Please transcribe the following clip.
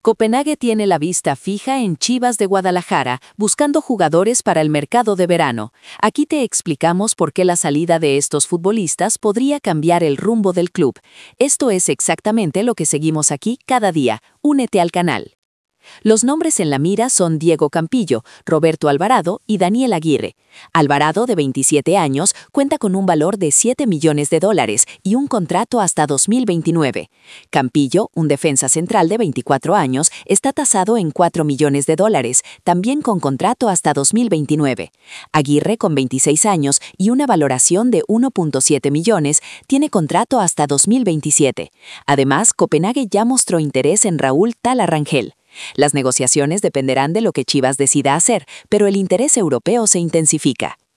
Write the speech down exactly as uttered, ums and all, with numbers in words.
Copenhague tiene la vista fija en Chivas de Guadalajara, buscando jugadores para el mercado de verano. Aquí te explicamos por qué la salida de estos futbolistas podría cambiar el rumbo del club. Esto es exactamente lo que seguimos aquí cada día. Únete al canal. Los nombres en la mira son Diego Campillo, Roberto Alvarado y Daniel Aguirre. Alvarado, de veintisiete años, cuenta con un valor de siete millones de dólares y un contrato hasta dos mil veintinueve. Campillo, un defensa central de veinticuatro años, está tasado en cuatro millones de dólares, también con contrato hasta dos mil veintinueve. Aguirre, con veintiséis años y una valoración de uno punto siete millones, tiene contrato hasta dos mil veintisiete. Además, Copenhague ya mostró interés en Raúl Tala Rangel. Las negociaciones dependerán de lo que Chivas decida hacer, pero el interés europeo se intensifica.